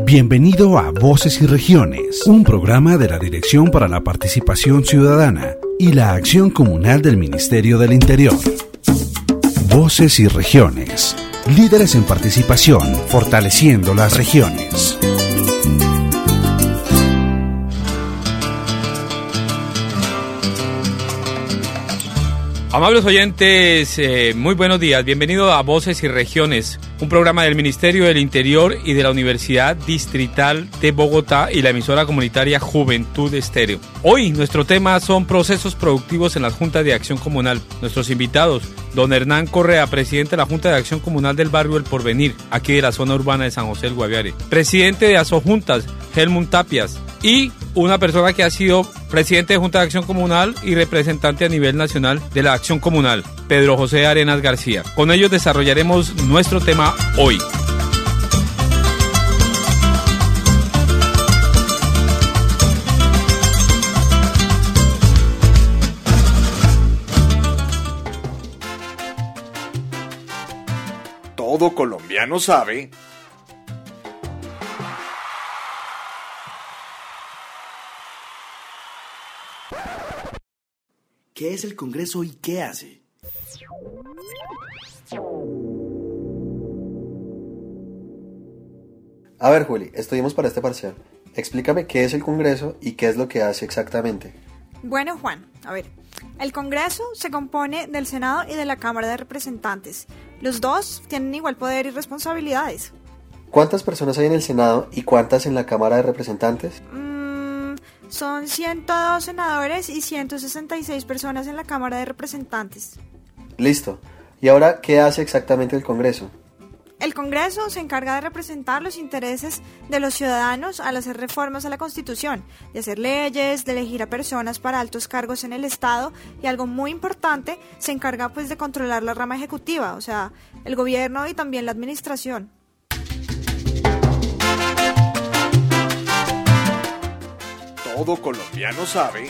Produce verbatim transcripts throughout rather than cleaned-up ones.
Bienvenido a Voces y Regiones, un programa de la Dirección para la Participación Ciudadana y la Acción Comunal del Ministerio del Interior. Voces y Regiones, líderes en participación, fortaleciendo las regiones. Amables oyentes, eh, muy buenos días. Bienvenidos a Voces y Regiones, un programa del Ministerio del Interior y de la Universidad Distrital de Bogotá y la emisora comunitaria Juventud Estéreo. Hoy nuestro tema son procesos productivos en las juntas de acción comunal. Nuestros invitados, don Hernán Correa, presidente de la Junta de Acción Comunal del barrio El Porvenir, aquí de la zona urbana de San José del Guaviare. Presidente de Asojuntas, Helmut Tapias. Y una persona que ha sido presidente de Junta de Acción Comunal y representante a nivel nacional de la Acción Comunal, Pedro José Arenas García. Con ellos desarrollaremos nuestro tema hoy. Todo colombiano sabe ¿qué es el Congreso y qué hace? A ver, Juli, estudiemos para este parcial. Explícame qué es el Congreso y qué es lo que hace exactamente. Bueno, Juan, a ver, el Congreso se compone del Senado y de la Cámara de Representantes. Los dos tienen igual poder y responsabilidades. ¿Cuántas personas hay en el Senado y cuántas en la Cámara de Representantes? Mm, son ciento dos senadores y ciento sesenta y seis personas en la Cámara de Representantes. Listo. ¿Y ahora qué hace exactamente el Congreso? El Congreso se encarga de representar los intereses de los ciudadanos al hacer reformas a la Constitución, de hacer leyes, de elegir a personas para altos cargos en el Estado y algo muy importante, se encarga pues de controlar la rama ejecutiva, o sea, el gobierno y también la administración. Todo colombiano sabe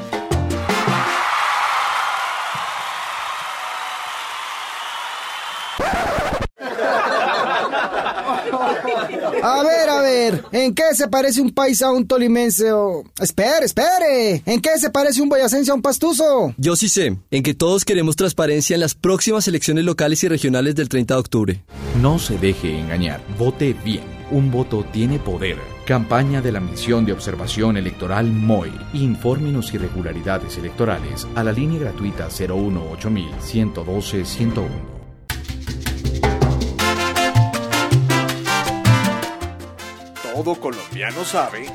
A ver, a ver, ¿en qué se parece un paisa a un tolimense o...? Espere, espere, ¿en qué se parece un boyacense a un pastuso? Yo sí sé, en que todos queremos transparencia en las próximas elecciones locales y regionales del treinta de octubre. No se deje engañar, vote bien, un voto tiene poder. Campaña de la Misión de Observación Electoral M O E. Infórmenos irregularidades electorales a la línea gratuita cero uno ocho mil ciento doce ciento uno. Todo colombiano sabe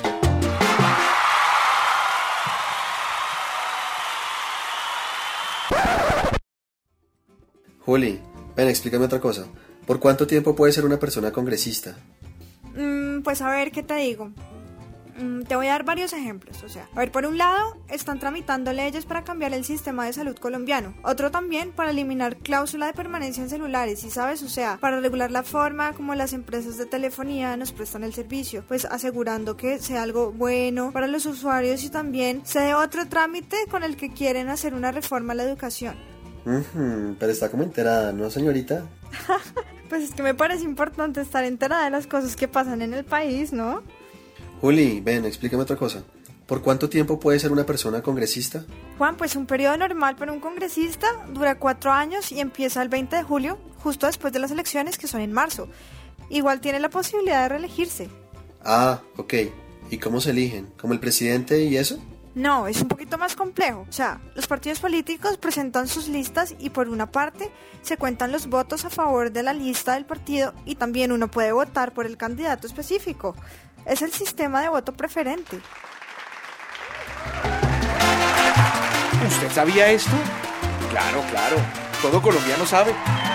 Juli, ven, explícame otra cosa. ¿Por cuánto tiempo puede ser una persona congresista? Mm, pues a ver, ¿qué te digo? Mm, te voy a dar varios ejemplos, o sea, a ver, por un lado, están tramitando leyes para cambiar el sistema de salud colombiano, otro también para eliminar cláusula de permanencia en celulares, y sabes, o sea, para regular la forma como las empresas de telefonía nos prestan el servicio, pues asegurando que sea algo bueno para los usuarios y también se dé otro trámite con el que quieren hacer una reforma a la educación. Uh-huh, pero está como enterada, ¿no, señorita? Pues es que me parece importante estar enterada de las cosas que pasan en el país, ¿no? Juli, ven, explícame otra cosa. ¿Por cuánto tiempo puede ser una persona congresista? Juan, pues un periodo normal para un congresista dura cuatro años y empieza el veinte de julio, justo después de las elecciones que son en marzo. Igual tiene la posibilidad de reelegirse. Ah, ok. ¿Y cómo se eligen? ¿Como el presidente y eso? No, es un poquito más complejo. O sea, los partidos políticos presentan sus listas y por una parte se cuentan los votos a favor de la lista del partido y también uno puede votar por el candidato específico. Es el sistema de voto preferente. ¿Usted sabía esto? Claro, claro. Todo colombiano sabe.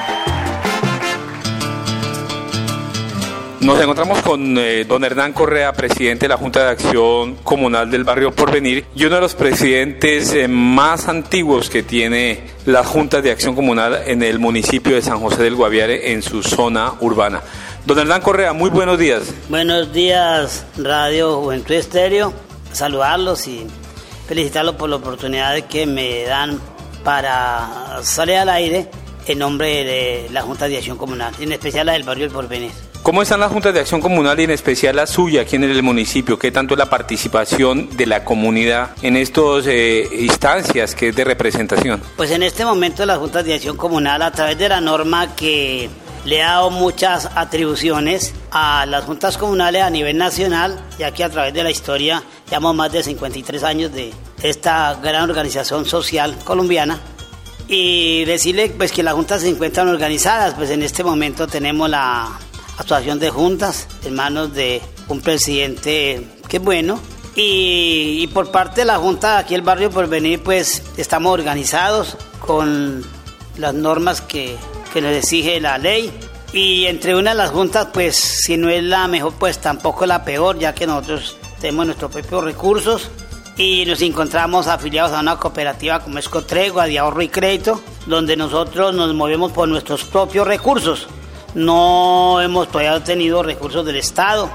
Nos encontramos con eh, don Hernán Correa, presidente de la Junta de Acción Comunal del barrio Porvenir y uno de los presidentes eh, más antiguos que tiene las juntas de acción comunal en el municipio de San José del Guaviare, en su zona urbana. Don Hernán Correa, muy buenos días. Buenos días, Radio Juventud Estéreo. Saludarlos y felicitarlos por la oportunidad que me dan para salir al aire en nombre de la Junta de Acción Comunal, en especial la del barrio El Porvenir. ¿Cómo están las juntas de acción comunal y en especial la suya aquí en el municipio? ¿Qué tanto es la participación de la comunidad en estas eh, instancias que es de representación? Pues en este momento las juntas de acción comunal, a través de la norma que le ha dado muchas atribuciones a las juntas comunales a nivel nacional, ya que a través de la historia llevamos más de cincuenta y tres años de esta gran organización social colombiana, y decirle pues que las juntas se encuentran organizadas. Pues en este momento tenemos la asociación de juntas en manos de un presidente que es bueno, y, y por parte de la junta aquí el barrio Porvenir pues estamos organizados con las normas que, que nos exige la ley, y entre una de las juntas pues si no es la mejor pues tampoco la peor, ya que nosotros tenemos nuestros propios recursos y nos encontramos afiliados a una cooperativa como es Cotregua de ahorro y crédito, donde nosotros nos movemos por nuestros propios recursos. No hemos todavía tenido recursos del Estado,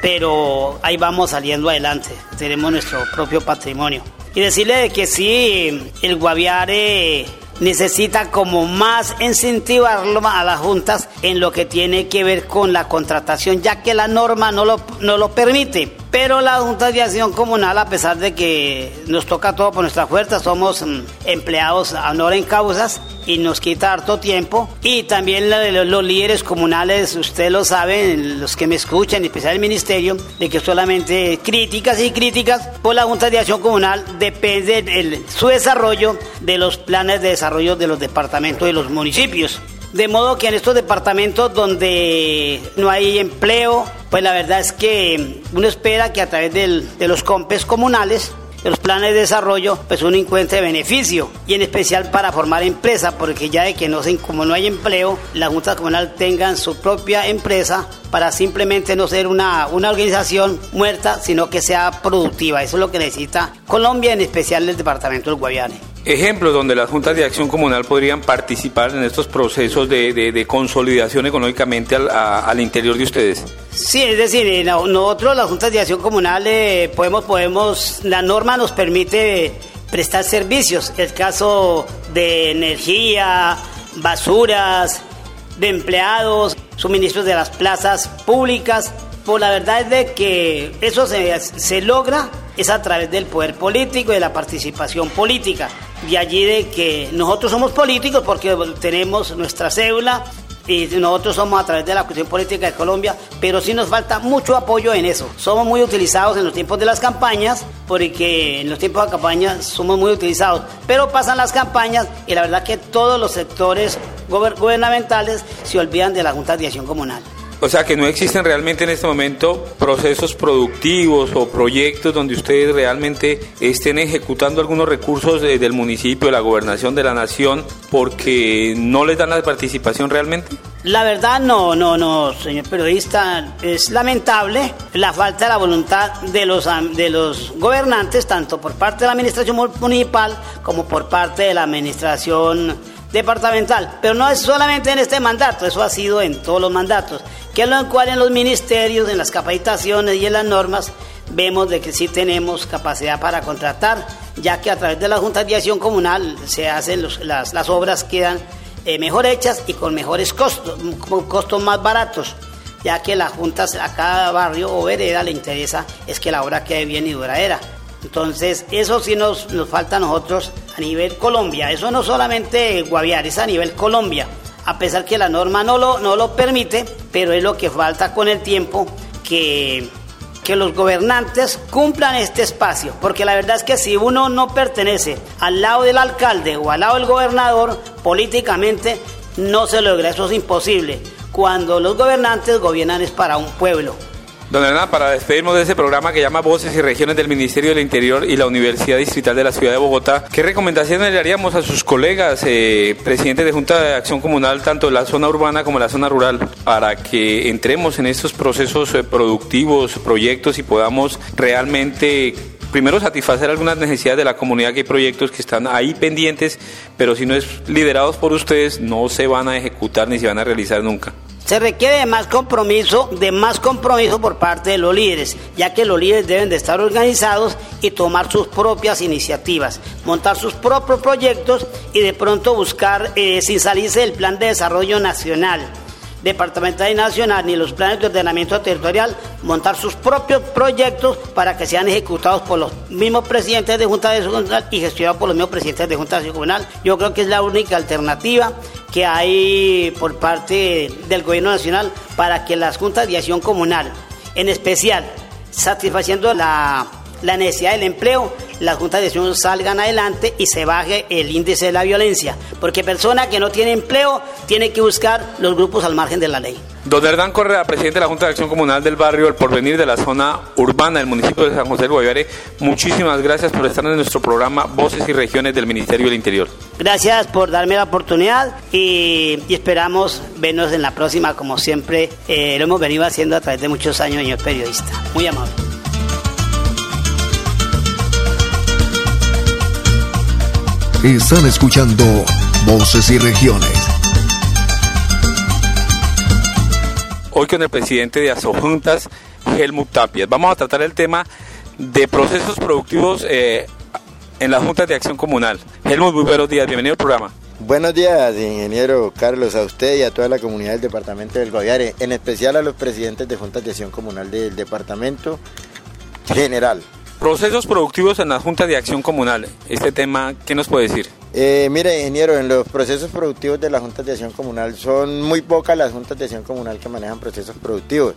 pero ahí vamos saliendo adelante, tenemos nuestro propio patrimonio. Y decirle que sí, el Guaviare necesita como más incentivarlo a las juntas en lo que tiene que ver con la contratación, ya que la norma no lo, no lo permite. Pero la Junta de Acción Comunal, a pesar de que nos toca todo por nuestra fuerza, somos mm, empleados a honor en causas y nos quita harto tiempo. Y también la, los, los líderes comunales, ustedes lo saben, los que me escuchan, en especial el ministerio, de que solamente críticas y críticas por la Junta de Acción Comunal depende el, su desarrollo de los planes de desarrollo de los departamentos y los municipios. De modo que en estos departamentos donde no hay empleo, pues la verdad es que uno espera que a través del, de los COMPES comunales, de los planes de desarrollo, pues uno encuentre beneficio, y en especial para formar empresa, porque ya de que no se, como no hay empleo, la Junta Comunal tengan su propia empresa para simplemente no ser una, una organización muerta, sino que sea productiva. Eso es lo que necesita Colombia, en especial el departamento del Guaviare. Ejemplos donde las juntas de acción comunal podrían participar en estos procesos de, de, de consolidación económicamente al, a, al interior de ustedes. Sí, es decir, nosotros las juntas de acción comunal eh, podemos, podemos, la norma nos permite prestar servicios, el caso de energía, basuras, de empleados, suministros de las plazas públicas. Pues la verdad es de que eso se, se logra es a través del poder político y de la participación política. De allí de que nosotros somos políticos porque tenemos nuestra cédula y nosotros somos a través de la cuestión política de Colombia, pero sí nos falta mucho apoyo en eso. Somos muy utilizados en los tiempos de las campañas, porque en los tiempos de campaña somos muy utilizados, pero pasan las campañas y la verdad que todos los sectores gubernamentales se olvidan de la Junta de Acción Comunal. O sea que no existen realmente en este momento procesos productivos o proyectos donde ustedes realmente estén ejecutando algunos recursos de, del municipio, de la gobernación, de la nación, porque no les dan la participación realmente. La verdad no, no, no, señor periodista, es lamentable la falta de la voluntad de los, de los gobernantes, tanto por parte de la administración municipal como por parte de la administración departamental, pero no es solamente en este mandato, eso ha sido en todos los mandatos, que es lo cual en los ministerios, en las capacitaciones y en las normas vemos de que sí tenemos capacidad para contratar, ya que a través de la Junta de Acción Comunal se hacen los, las, las obras quedan eh, mejor hechas y con mejores costos, con costos más baratos, ya que las juntas a cada barrio o vereda le interesa es que la obra quede bien y duradera. Entonces, eso sí nos, nos falta a nosotros a nivel Colombia. Eso no solamente Guaviare, es a nivel Colombia. A pesar que la norma no lo, no lo permite, pero es lo que falta con el tiempo, que, que los gobernantes cumplan este espacio. Porque la verdad es que si uno no pertenece al lado del alcalde o al lado del gobernador, políticamente no se logra. Eso es imposible. Cuando los gobernantes gobiernan es para un pueblo. Don Hernán, para despedirnos de ese programa que llama Voces y Regiones del Ministerio del Interior y la Universidad Distrital de la Ciudad de Bogotá, ¿qué recomendaciones le haríamos a sus colegas, eh, presidentes de Junta de Acción Comunal, tanto de la zona urbana como de la zona rural, para que entremos en estos procesos eh, productivos, proyectos y podamos realmente primero satisfacer algunas necesidades de la comunidad, que hay proyectos que están ahí pendientes, pero si no es liderados por ustedes, no se van a ejecutar ni se van a realizar nunca? Se requiere de más compromiso, de más compromiso por parte de los líderes, ya que los líderes deben de estar organizados y tomar sus propias iniciativas, montar sus propios proyectos y de pronto buscar, eh, sin salirse del plan de desarrollo nacional, departamental y nacional, ni los planes de ordenamiento territorial, montar sus propios proyectos para que sean ejecutados por los mismos presidentes de Junta de Acción Comunal y gestionados por los mismos presidentes de Junta de Acción Comunal. Yo creo que es la única alternativa que hay por parte del gobierno nacional para que las juntas de acción comunal, en especial satisfaciendo la, la necesidad del empleo, las juntas de acción salgan adelante y se baje el índice de la violencia, porque persona que no tiene empleo tiene que buscar los grupos al margen de la ley. Don Hernán Correa, presidente de la Junta de Acción Comunal del barrio El Porvenir de la zona urbana del municipio de San José del Guaviare, muchísimas gracias por estar en nuestro programa Voces y Regiones del Ministerio del Interior. Gracias por darme la oportunidad y, y esperamos vernos en la próxima, como siempre eh, lo hemos venido haciendo a través de muchos años, señor periodista. Muy amable. Están escuchando Voces y Regiones. Hoy con el presidente de Asojuntas, Helmut Tapias. Vamos a tratar el tema de procesos productivos eh, en las juntas de acción comunal. Helmut, muy buenos días, bienvenido al programa. Buenos días, ingeniero Carlos, a usted y a toda la comunidad del departamento del Guaviare, en especial a los presidentes de juntas de acción comunal del departamento general. Procesos productivos en las juntas de acción comunal. Este tema, ¿qué nos puede decir? Eh, mire, ingeniero, en los procesos productivos de las juntas de acción comunal son muy pocas las juntas de acción comunal que manejan procesos productivos.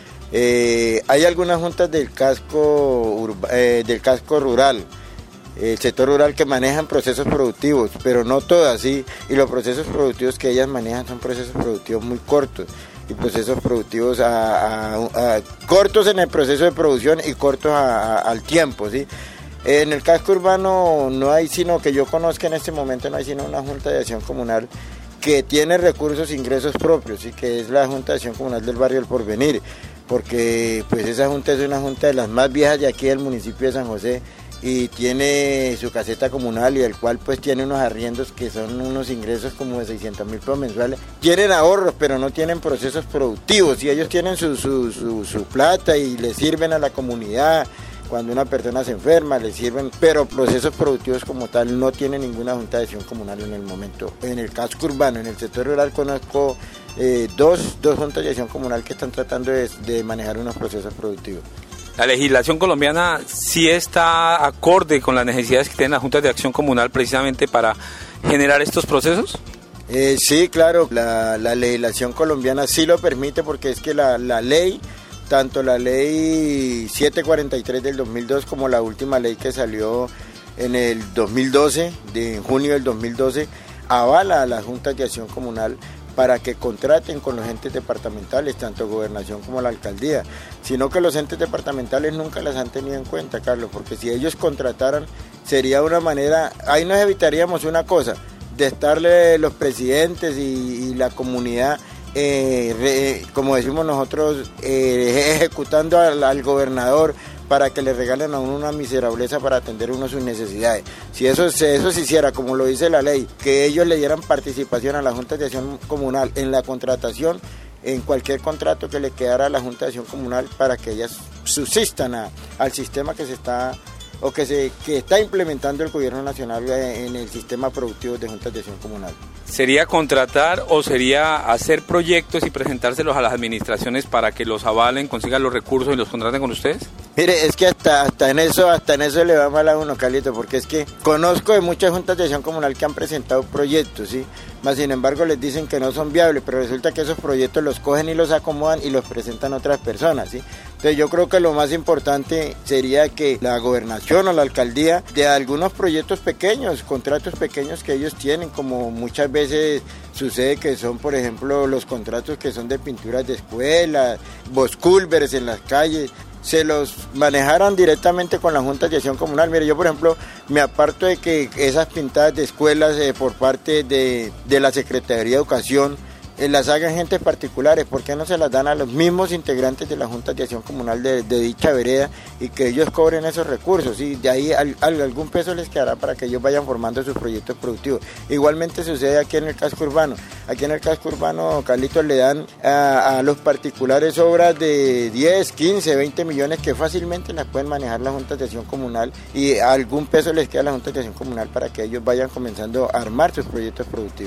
Eh, hay algunas juntas del casco, urba, eh, del casco rural, el sector rural, que manejan procesos productivos, pero no todas, ¿sí? Y los procesos productivos que ellas manejan son procesos productivos muy cortos y procesos productivos a, a, a, cortos en el proceso de producción y cortos a, a, al tiempo, ¿sí? En el casco urbano no hay sino, que yo conozca en este momento, no hay sino una junta de acción comunal que tiene recursos e ingresos propios, y que es la Junta de Acción Comunal del barrio El Porvenir, porque pues esa junta es una junta de las más viejas de aquí del municipio de San José, y tiene su caseta comunal, y el cual pues tiene unos arriendos que son unos ingresos como de seiscientos mil pesos mensuales. Tienen ahorros, pero no tienen procesos productivos, y ellos tienen su, su, su, su plata y le sirven a la comunidad. Cuando una persona se enferma, le sirven, pero procesos productivos como tal no tiene ninguna junta de acción comunal en el momento. En el casco urbano, en el sector rural, conozco eh, dos, dos juntas de acción comunal que están tratando de, de manejar unos procesos productivos. ¿La legislación colombiana sí está acorde con las necesidades que tienen las juntas de acción comunal precisamente para generar estos procesos? Eh, sí, claro, la, la legislación colombiana sí lo permite, porque es que la, la ley, tanto la ley setecientos cuarenta y tres del dos mil dos como la última ley que salió en el dos mil doce, de en junio del dos mil doce, avala a las juntas de acción comunal para que contraten con los entes departamentales, tanto gobernación como la alcaldía, sino que los entes departamentales nunca las han tenido en cuenta, Carlos, porque si ellos contrataran sería una manera, ahí nos evitaríamos una cosa, de estarle los presidentes y, y la comunidad, eh, re, como decimos nosotros, eh, ejecutando al, al gobernador para que le regalen a uno una miserableza para atender uno sus necesidades. Si eso, eso se hiciera, como lo dice la ley, que ellos le dieran participación a la Junta de Acción Comunal en la contratación, en cualquier contrato que le quedara a la Junta de Acción Comunal, para que ellas subsistan a, al sistema que se está o que se que está implementando el gobierno nacional en el sistema productivo de juntas de acción comunal. ¿Sería contratar o sería hacer proyectos y presentárselos a las administraciones para que los avalen, consigan los recursos y los contraten con ustedes? Mire, es que hasta hasta en eso hasta en eso le va mal a uno, Carlito, porque es que conozco de muchas juntas de acción comunal que han presentado proyectos, ¿sí? Más sin embargo les dicen que no son viables, pero resulta que esos proyectos los cogen y los acomodan y los presentan a otras personas, ¿sí? Entonces yo creo que lo más importante sería que la gobernación o la alcaldía de algunos proyectos pequeños, contratos pequeños que ellos tienen, como muchas veces sucede que son, por ejemplo, los contratos que son de pinturas de escuelas, bosculveres en las calles, se los manejaran directamente con la Junta de Acción Comunal. Mire, yo por ejemplo me aparto de que esas pintadas de escuelas eh, por parte de, de la Secretaría de Educación eh, las hagan gentes particulares. ¿Por qué no se las dan a los mismos integrantes de la Junta de Acción Comunal de, de dicha vereda y que ellos cobren esos recursos? Y de ahí al, al, algún peso les quedará para que ellos vayan formando sus proyectos productivos. Igualmente sucede aquí en el casco urbano. Aquí en el casco urbano, Carlitos, le dan a, a los particulares obras de diez, quince, veinte millones que fácilmente las pueden manejar las juntas de acción comunal, y algún peso les queda a la Junta de Acción Comunal para que ellos vayan comenzando a armar sus proyectos productivos.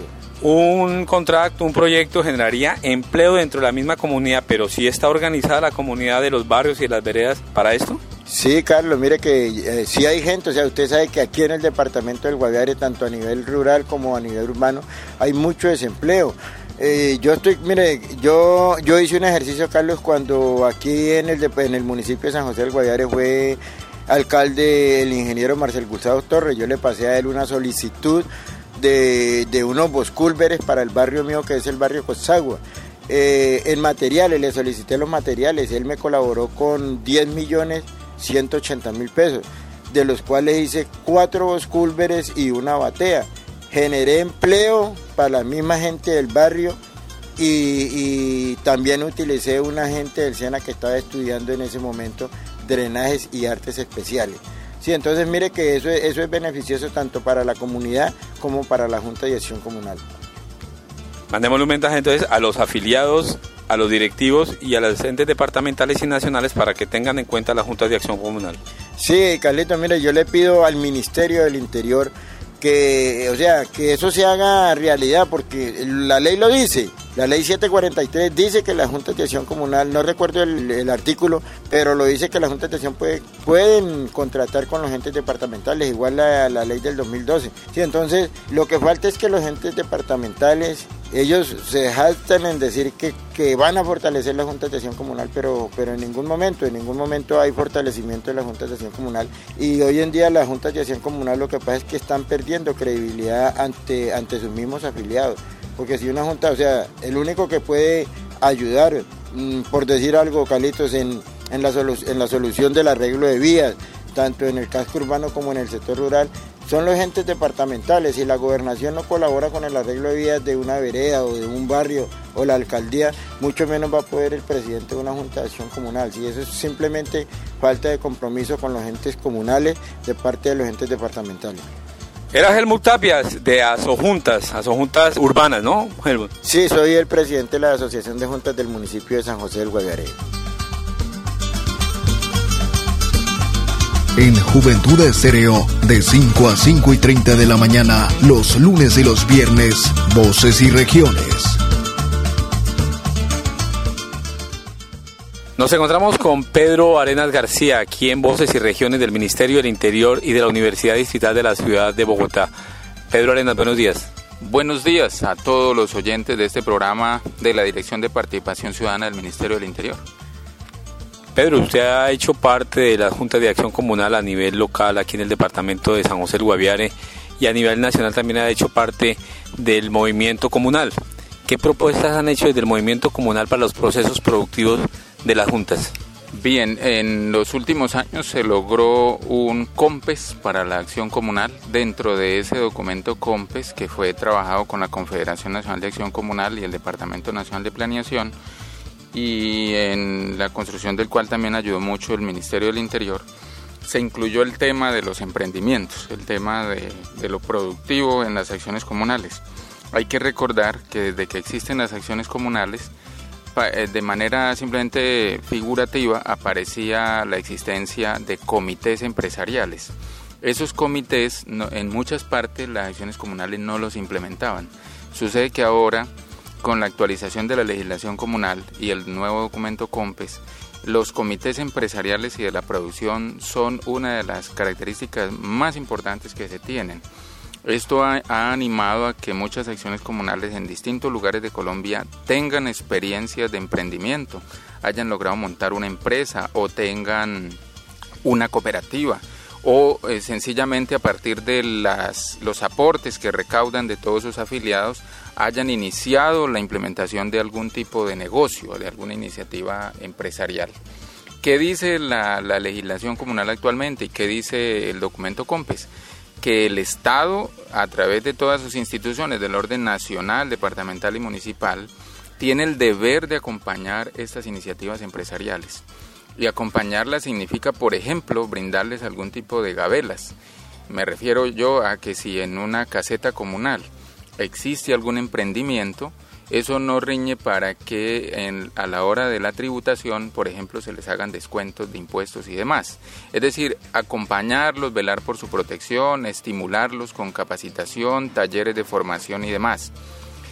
un contrato, un proyecto generaría empleo dentro de la misma comunidad, pero ¿sí está organizada la comunidad de los barrios y de las veredas para esto? Sí, Carlos, mire que eh, sí hay gente, o sea, usted sabe que aquí en el departamento del Guaviare, tanto a nivel rural como a nivel urbano, hay mucho desempleo. Eh, yo estoy, mire, yo yo hice un ejercicio, Carlos, cuando aquí en el, en el municipio de San José del Guaviare fue alcalde el ingeniero Marcel Gustavo Torres. Yo le pasé a él una solicitud de, de unos boscúlveres para el barrio mío, que es el barrio Cosagua. Eh, en materiales, le solicité los materiales, él me colaboró con diez millones ciento ochenta mil pesos, de los cuales hice cuatro boscúlveres y una batea. Generé empleo para la misma gente del barrio y, y también utilicé una gente del SENA que estaba estudiando en ese momento drenajes y artes especiales. Sí, entonces mire que eso, eso es beneficioso tanto para la comunidad como para la Junta de Acción Comunal. Mandémosle un mensaje entonces a los afiliados, a los directivos y a los entes departamentales y nacionales para que tengan en cuenta las Juntas de Acción Comunal. Sí, Carlito, mire, yo le pido al Ministerio del Interior que, o sea, que eso se haga realidad, porque la ley lo dice. La ley setecientos cuarenta y tres dice que las juntas de acción comunal, no recuerdo el, el artículo, pero lo dice que las juntas de acción puede, pueden contratar con los entes departamentales, igual la, la ley del dos mil doce. Sí, entonces, lo que falta es que los entes departamentales, ellos se jactan en decir que, que van a fortalecer las juntas de acción comunal, pero, pero en ningún momento, en ningún momento hay fortalecimiento de las juntas de acción comunal. Y hoy en día las juntas de acción comunal lo que pasa es que están perdiendo credibilidad ante, ante sus mismos afiliados. Porque si una junta, o sea, el único que puede ayudar, mmm, por decir algo, Carlitos, en, en, la solu- en la solución del arreglo de vías, tanto en el casco urbano como en el sector rural, son los entes departamentales. Si la gobernación no colabora con el arreglo de vías de una vereda o de un barrio o la alcaldía, mucho menos va a poder el presidente de una junta de acción comunal. Si eso es simplemente falta de compromiso con los entes comunales de parte de los entes departamentales. Era Helmut Tapias de Asojuntas, Asojuntas Urbanas, ¿no, Helmut? Sí, soy el presidente de la Asociación de Juntas del municipio de San José del Guaviare. En Juventud Estéreo, de cinco a cinco y treinta de la mañana, los lunes y los viernes, Voces y Regiones. Nos encontramos con Pedro Arenas García, aquí en Voces y Regiones del Ministerio del Interior y de la Universidad Distrital de la Ciudad de Bogotá. Pedro Arenas, buenos días. Buenos días a todos los oyentes de este programa de la Dirección de Participación Ciudadana del Ministerio del Interior. Pedro, usted ha hecho parte de la Junta de Acción Comunal a nivel local aquí en el departamento de San José del Guaviare y a nivel nacional también ha hecho parte del movimiento comunal. ¿Qué propuestas han hecho desde el movimiento comunal para los procesos productivos de las juntas? Bien, en los últimos años se logró un COMPES para la acción comunal. Dentro de ese documento COMPES, que fue trabajado con la Confederación Nacional de Acción Comunal y el Departamento Nacional de Planeación, y en la construcción del cual también ayudó mucho el Ministerio del Interior, se incluyó el tema de los emprendimientos, el tema de, de lo productivo en las acciones comunales. Hay que recordar que desde que existen las acciones comunales, de manera simplemente figurativa, aparecía la existencia de comités empresariales. Esos comités, no, en muchas partes las acciones comunales no los implementaban. Sucede que ahora, con la actualización de la legislación comunal y el nuevo documento COMPES, los comités empresariales y de la producción son una de las características más importantes que se tienen. Esto ha, ha animado a que muchas acciones comunales en distintos lugares de Colombia tengan experiencias de emprendimiento, hayan logrado montar una empresa o tengan una cooperativa, o eh, sencillamente a partir de las, los aportes que recaudan de todos sus afiliados hayan iniciado la implementación de algún tipo de negocio, de alguna iniciativa empresarial. ¿Qué dice la, la legislación comunal actualmente y qué dice el documento COMPES? Que el Estado, a través de todas sus instituciones del orden nacional, departamental y municipal, tiene el deber de acompañar estas iniciativas empresariales. Y acompañarlas significa, por ejemplo, brindarles algún tipo de gabelas. Me refiero yo a que si en una caseta comunal existe algún emprendimiento, eso no riñe para que en, a la hora de la tributación, por ejemplo, se les hagan descuentos de impuestos y demás. Es decir, acompañarlos, velar por su protección, estimularlos con capacitación, talleres de formación y demás.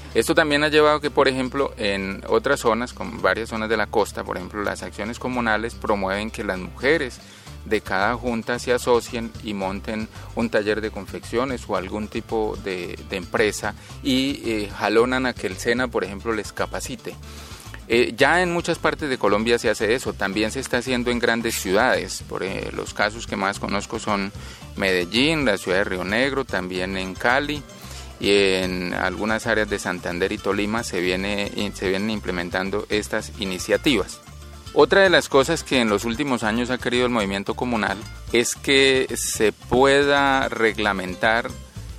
Esto también ha llevado que, por ejemplo, en otras zonas, como varias zonas de la costa, por ejemplo, las acciones comunales promueven que las mujeres de cada junta se asocien y monten un taller de confecciones o algún tipo de, de empresa y eh, jalonan a que el SENA, por ejemplo, les capacite. Eh, ya en muchas partes de Colombia se hace eso, también se está haciendo en grandes ciudades. Por eh, los casos que más conozco son Medellín, la ciudad de Río Negro, también en Cali y en algunas áreas de Santander y Tolima se, viene, se vienen implementando estas iniciativas. Otra de las cosas que en los últimos años ha querido el movimiento comunal es que se pueda reglamentar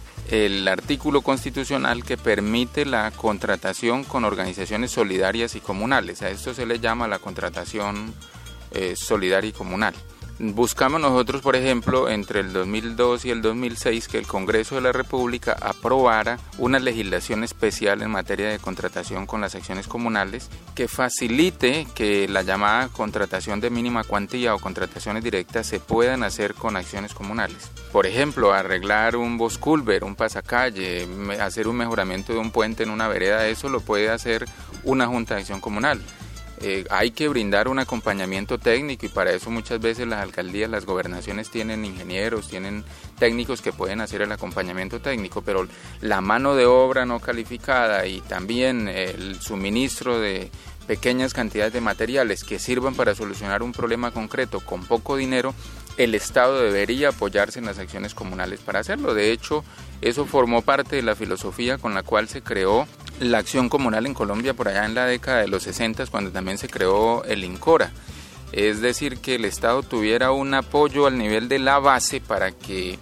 el artículo constitucional que permite la contratación con organizaciones solidarias y comunales. A esto se le llama la contratación eh, solidaria y comunal. Buscamos nosotros, por ejemplo, entre el dos mil dos y el dos mil seis que el Congreso de la República aprobara una legislación especial en materia de contratación con las acciones comunales que facilite que la llamada contratación de mínima cuantía o contrataciones directas se puedan hacer con acciones comunales. Por ejemplo, arreglar un bosculver, un pasacalle, hacer un mejoramiento de un puente en una vereda, eso lo puede hacer una junta de acción comunal. Eh, hay que brindar un acompañamiento técnico y para eso muchas veces las alcaldías, las gobernaciones tienen ingenieros, tienen técnicos que pueden hacer el acompañamiento técnico, pero la mano de obra no calificada y también el suministro de pequeñas cantidades de materiales que sirvan para solucionar un problema concreto con poco dinero, el Estado debería apoyarse en las acciones comunales para hacerlo. De hecho, eso formó parte de la filosofía con la cual se creó la acción comunal en Colombia por allá en la década de los sesenta, cuando también se creó el INCORA. Es decir, que el Estado tuviera un apoyo al nivel de la base para que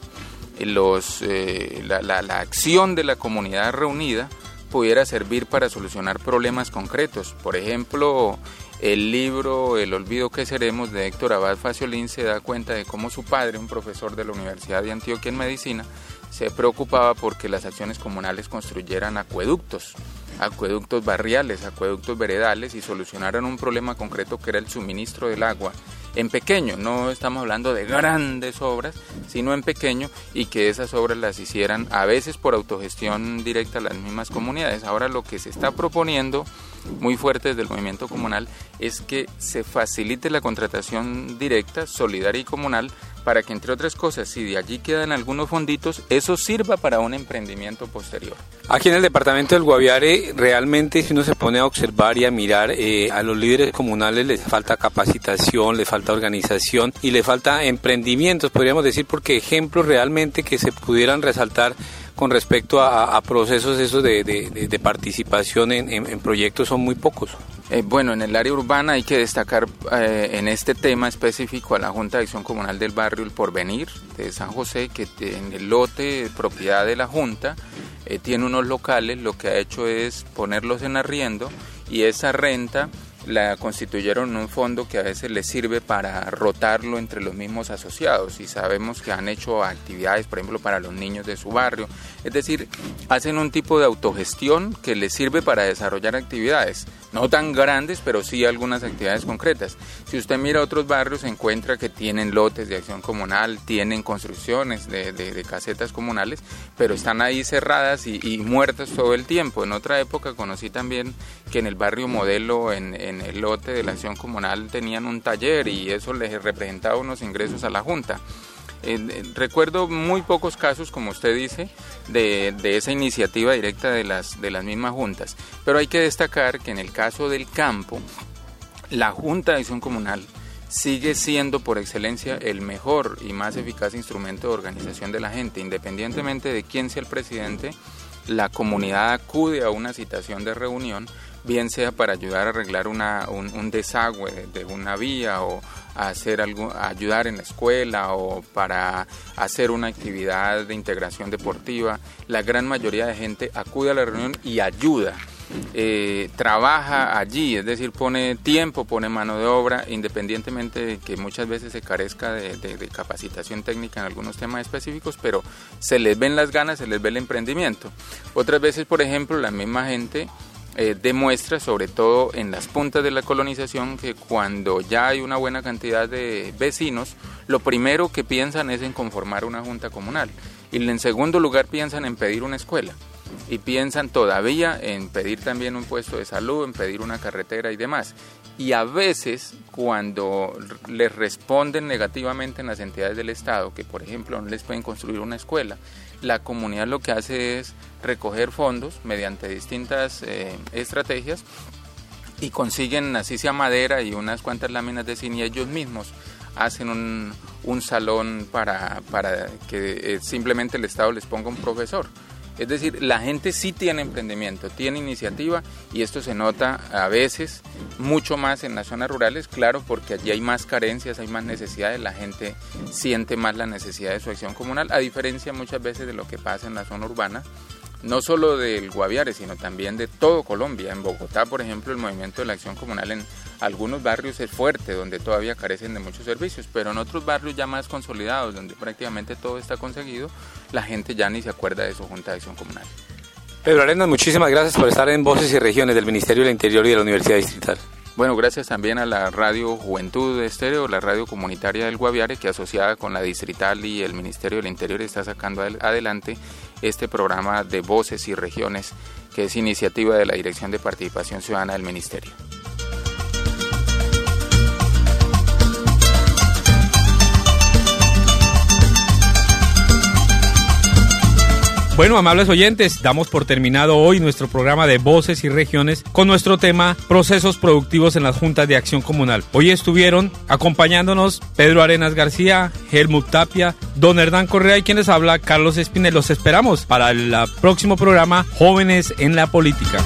los, eh, la, la, la acción de la comunidad reunida pudiera servir para solucionar problemas concretos. Por ejemplo, el libro El olvido que seremos de Héctor Abad Faciolín se da cuenta de cómo su padre, un profesor de la Universidad de Antioquia en Medicina, se preocupaba porque las acciones comunales construyeran acueductos, acueductos barriales, acueductos veredales y solucionaran un problema concreto que era el suministro del agua en pequeño. No estamos hablando de grandes obras, sino en pequeño, y que esas obras las hicieran a veces por autogestión directa las mismas comunidades. Ahora lo que se está proponiendo muy fuerte desde el movimiento comunal es que se facilite la contratación directa, solidaria y comunal, para que, entre otras cosas, si de allí quedan algunos fonditos, eso sirva para un emprendimiento posterior. Aquí en el departamento del Guaviare, realmente si uno se pone a observar y a mirar, eh, a los líderes comunales les falta capacitación, les falta organización y les falta emprendimientos, podríamos decir, porque ejemplos realmente que se pudieran resaltar con respecto a, a procesos esos de, de, de participación en, en, en proyectos son muy pocos. Eh, bueno, en el área urbana hay que destacar eh, en este tema específico a la Junta de Acción Comunal del Barrio El Porvenir de San José, que en el lote propiedad de la Junta eh, tiene unos locales, lo que ha hecho es ponerlos en arriendo y esa renta la constituyeron en un fondo que a veces les sirve para rotarlo entre los mismos asociados y sabemos que han hecho actividades, por ejemplo, para los niños de su barrio, es decir, hacen un tipo de autogestión que les sirve para desarrollar actividades, no tan grandes, pero sí algunas actividades concretas. Si usted mira otros barrios, se encuentra que tienen lotes de acción comunal, tienen construcciones de, de, de casetas comunales, pero están ahí cerradas y, y muertas todo el tiempo. En otra época conocí también que en el barrio Modelo, en, en el lote de la acción comunal, tenían un taller y eso les representaba unos ingresos a la Junta. Eh, recuerdo muy pocos casos, como usted dice, de, de esa iniciativa directa de las, de las mismas juntas, pero hay que destacar que en el caso del campo, la Junta de Acción Comunal sigue siendo por excelencia el mejor y más eficaz instrumento de organización de la gente. Independientemente de quién sea el presidente, la comunidad acude a una citación de reunión, bien sea para ayudar a arreglar una, un, un desagüe de, de una vía o a hacer algo, a ayudar en la escuela o para hacer una actividad de integración deportiva. La gran mayoría de gente acude a la reunión y ayuda, eh, trabaja allí, es decir, pone tiempo, pone mano de obra, independientemente de que muchas veces se carezca de, de, de capacitación técnica en algunos temas específicos, pero se les ven las ganas, se les ve el emprendimiento. Otras veces, por ejemplo, la misma gente Eh, demuestra, sobre todo en las puntas de la colonización, que cuando ya hay una buena cantidad de vecinos, lo primero que piensan es en conformar una junta comunal y en segundo lugar piensan en pedir una escuela. y piensan todavía en pedir también un puesto de salud, en pedir una carretera y demás. Y a veces cuando les responden negativamente en las entidades del Estado, que por ejemplo no les pueden construir una escuela, la comunidad lo que hace es recoger fondos mediante distintas eh, estrategias y consiguen, así sea madera y unas cuantas láminas de zinc, y ellos mismos hacen un, un salón para, para que eh, simplemente el Estado les ponga un profesor. Es decir, la gente sí tiene emprendimiento, tiene iniciativa, y esto se nota a veces mucho más en las zonas rurales, claro, porque allí hay más carencias, hay más necesidades, la gente siente más la necesidad de su acción comunal, a diferencia muchas veces de lo que pasa en la zona urbana, no solo del Guaviare, sino también de todo Colombia. En Bogotá, por ejemplo, el movimiento de la acción comunal en algunos barrios es fuerte, donde todavía carecen de muchos servicios, pero en otros barrios ya más consolidados, donde prácticamente todo está conseguido, la gente ya ni se acuerda de su Junta de Acción Comunal. Pedro Arenas, muchísimas gracias por estar en Voces y Regiones del Ministerio del Interior y de la Universidad Distrital. Bueno, gracias también a la Radio Juventud de Estéreo, la radio comunitaria del Guaviare, que asociada con la Distrital y el Ministerio del Interior está sacando adelante este programa de Voces y Regiones, que es iniciativa de la Dirección de Participación Ciudadana del Ministerio. Bueno, amables oyentes, damos por terminado hoy nuestro programa de Voces y Regiones con nuestro tema Procesos Productivos en las Juntas de Acción Comunal. Hoy estuvieron acompañándonos Pedro Arenas García, Helmut Tapia, don Hernán Correa y quien les habla, Carlos Espinel. Los esperamos para el próximo programa Jóvenes en la Política.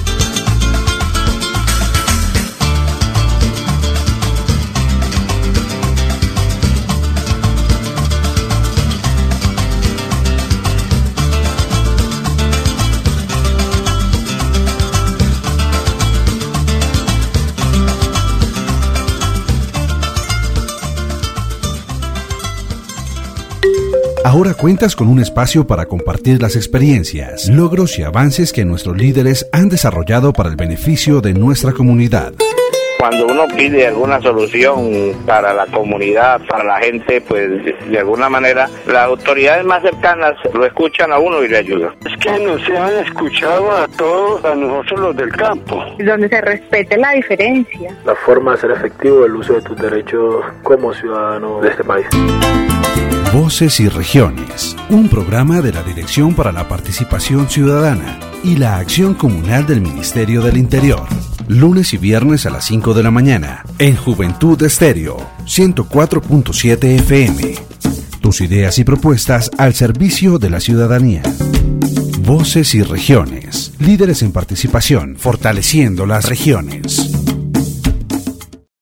Ahora cuentas con un espacio para compartir las experiencias, logros y avances que nuestros líderes han desarrollado para el beneficio de nuestra comunidad. Cuando uno pide alguna solución para la comunidad, para la gente, pues de alguna manera las autoridades más cercanas lo escuchan a uno y le ayudan. Es que nos han escuchado a todos, a nosotros los del campo. Donde se respete la diferencia. La forma de hacer efectivo el uso de tus derechos como ciudadano de este país. Voces y Regiones, un programa de la Dirección para la Participación Ciudadana y la Acción Comunal del Ministerio del Interior. Lunes y viernes a las cinco de la mañana, en Juventud Estéreo, ciento cuatro punto siete F M. Tus ideas y propuestas al servicio de la ciudadanía. Voces y Regiones, líderes en participación, fortaleciendo las regiones.